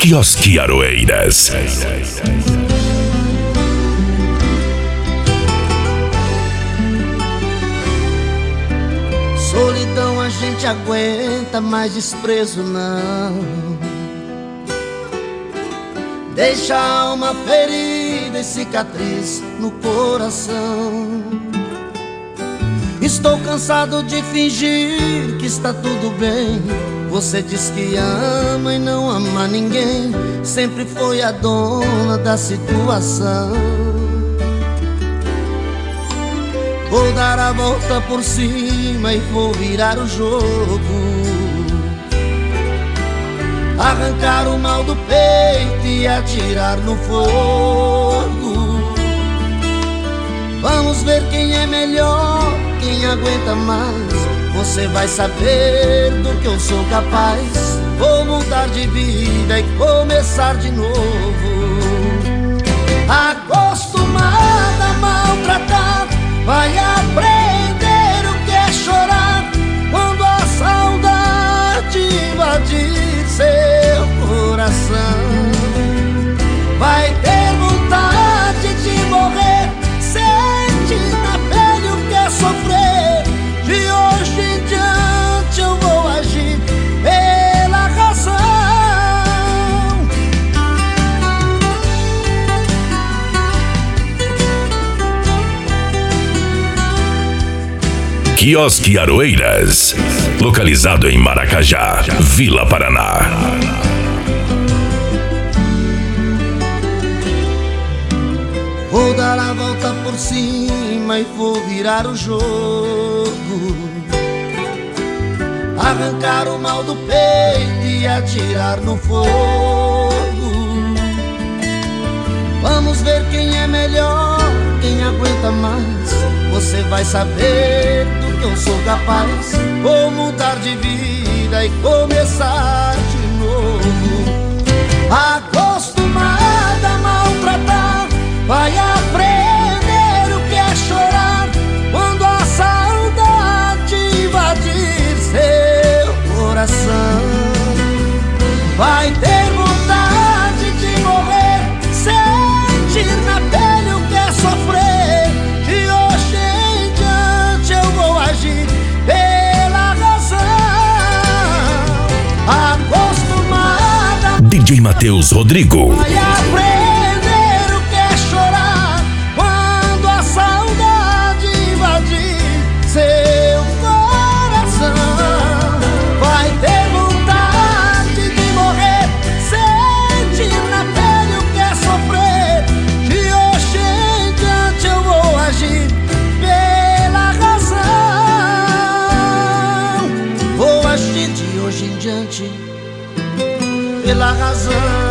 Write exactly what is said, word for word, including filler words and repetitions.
Quiosque Aroeiras. Solidão a gente aguenta, mas desprezo não. Deixa a alma ferida e cicatriz no coração. Estou cansado de fingir que está tudo bem. Você diz que ama e não ama ninguém. Sempre foi a dona da situação. Vou dar a volta por cima e vou virar o jogo. Arrancar o mal do peito e atirar no fogo. Vamos ver quem é melhor, quem aguenta mais. Você vai saber do que eu sou capaz. Vou mudar de vida e começar de novo. Acostumada a maltratar, vai aprender o que é chorar quando a saudade invadir seu coração. Vai ter vontade de morrer, sente na pele o que é sofrer. De hoje em diante eu vou agir pela razão. Quiosque Aroeiras, localizado em Maracajá, Vila Paraná. Vou dar a volta por cima e vou virar o jogo. Arrancar o mal do peito e atirar no fogo. Vamos ver quem é melhor, quem aguenta mais. Você vai saber do que eu sou capaz. Vou mudar de vida e começar de novo. Acostumada a maltratar, vai aprender o que é chorar quando a saudade invadir seu coração. Vai ter vontade de morrer, sentir na pele o que é sofrer. De hoje em diante eu vou agir pela razão. Acostumada D J Matheus Rodrigo. vai aprender o que é chorar quando a saudade invadir seu coração. Vai ter vontade de morrer, sentir na pele o que é sofrer. De hoje em diante eu vou agir pela razão. Vou agir de hoje em diante pela razão.